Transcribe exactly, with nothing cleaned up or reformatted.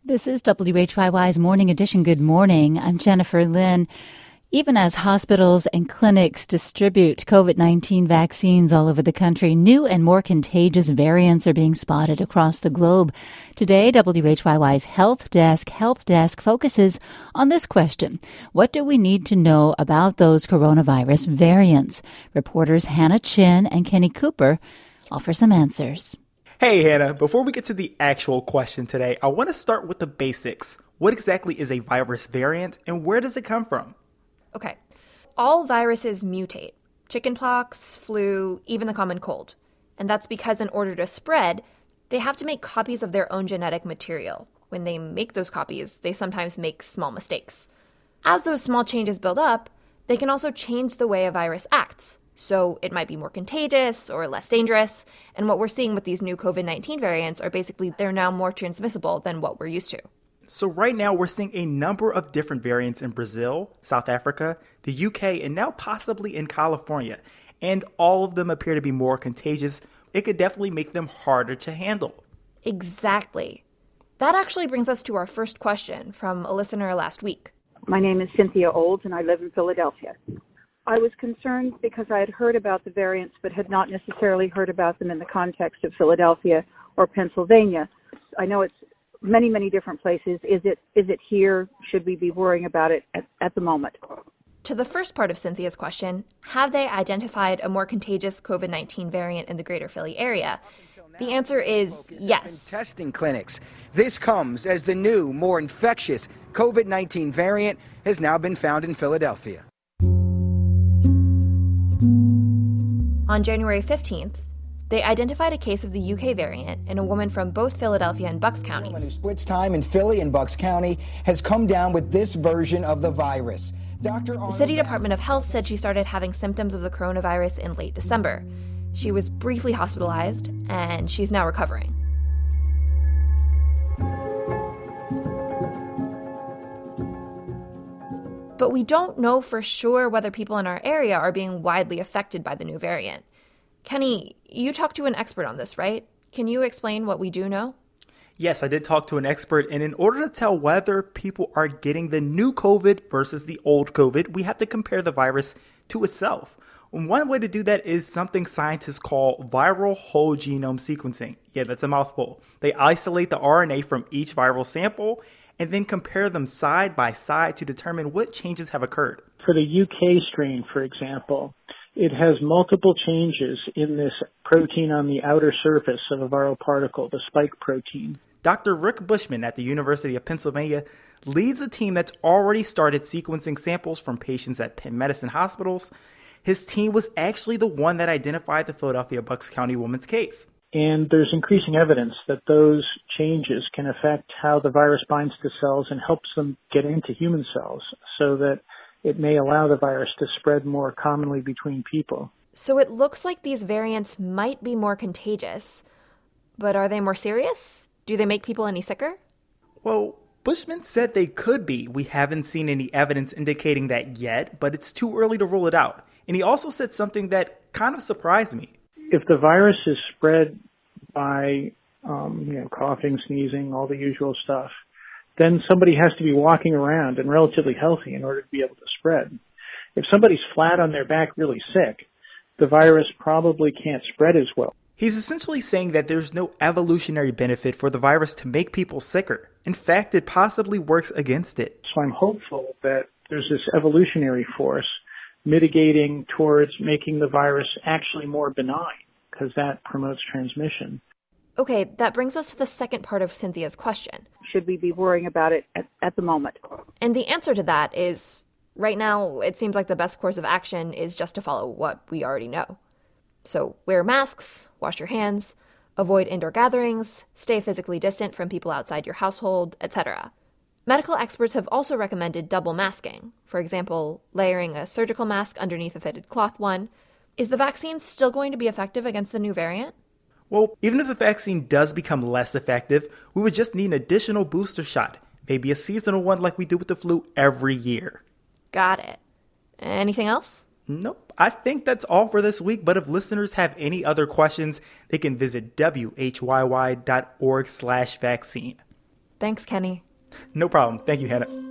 This is W H Y Y's Morning Edition. Good morning. I'm Jennifer Lynn. Even as hospitals and clinics distribute COVID nineteen vaccines all over the country, new and more contagious variants are being spotted across the globe. Today, W H Y Y's Health Desk Help Desk focuses on this question. What do we need to know about those coronavirus variants? Reporters Hannah Chin and Kenny Cooper offer some answers. Hey, Hannah. Before we get to the actual question today, I want to start with the basics. What exactly is a virus variant and where does it come from? Okay. All viruses mutate. Chickenpox, flu, even the common cold. And that's because in order to spread, they have to make copies of their own genetic material. When they make those copies, they sometimes make small mistakes. As those small changes build up, they can also change the way a virus acts. So it might be more contagious or less dangerous. And what we're seeing with these new COVID nineteen variants are basically they're now more transmissible than what we're used to. So right now we're seeing a number of different variants in Brazil, South Africa, the U K, and now possibly in California. And all of them appear to be more contagious. It could definitely make them harder to handle. Exactly. That actually brings us to our first question from a listener last week. My name is Cynthia Olds, and I live in Philadelphia. I was concerned because I had heard about the variants, but had not necessarily heard about them in the context of Philadelphia or Pennsylvania. I know it's many, many different places. Is it is it here? Should we be worrying about it at, at the moment? To the first part of Cynthia's question, have they identified a more contagious COVID nineteen variant in the greater Philly area? The answer is yes. Testing clinics. This comes as the new, more infectious COVID nineteen variant has now been found in Philadelphia. On January fifteenth, they identified a case of the U K variant in a woman from both Philadelphia and Bucks counties. A woman who splits time in Philly and Bucks County has come down with this version of the virus. Doctor The City Department of Health said she started having symptoms of the coronavirus in late December. She was briefly hospitalized, and she's now recovering. But we don't know for sure whether people in our area are being widely affected by the new variant. Kenny, you talked to an expert on this, right? Can you explain what we do know? Yes, I did talk to an expert, and in order to tell whether people are getting the new COVID versus the old COVID, we have to compare the virus to itself. One way to do that is something scientists call viral whole genome sequencing. Yeah, that's a mouthful. They isolate the R N A from each viral sample and then compare them side by side to determine what changes have occurred. For the U K strain, for example, it has multiple changes in this protein on the outer surface of a viral particle, the spike protein. Doctor Rick Bushman at the University of Pennsylvania leads a team that's already started sequencing samples from patients at Penn Medicine hospitals. His team was actually the one that identified the Philadelphia Bucks County woman's case. And there's increasing evidence that those changes can affect how the virus binds to cells and helps them get into human cells so that it may allow the virus to spread more commonly between people. So it looks like these variants might be more contagious, but are they more serious? Do they make people any sicker? Well, Bushman said they could be. We haven't seen any evidence indicating that yet, but it's too early to rule it out. And he also said something that kind of surprised me. If the virus is spread by, um, you know, coughing, sneezing, all the usual stuff, then somebody has to be walking around and relatively healthy in order to be able to spread. If somebody's flat on their back really sick, the virus probably can't spread as well. He's essentially saying that there's no evolutionary benefit for the virus to make people sicker. In fact, it possibly works against it. So I'm hopeful that there's this evolutionary force mitigating towards making the virus actually more benign, because that promotes transmission. Okay, that brings us to the second part of Cynthia's question. Should we be worrying about it at, at the moment? And the answer to that is, right now, it seems like the best course of action is just to follow what we already know. So wear masks, wash your hands, avoid indoor gatherings, stay physically distant from people outside your household, et cetera. Medical experts have also recommended double masking, for example, layering a surgical mask underneath a fitted cloth one. Is the vaccine still going to be effective against the new variant? Well, even if the vaccine does become less effective, we would just need an additional booster shot, maybe a seasonal one like we do with the flu every year. Got it. Anything else? Nope. I think that's all for this week, but if listeners have any other questions, they can visit W H Y Y dot org slash vaccine. Thanks, Kenny. No problem. Thank you, Hannah.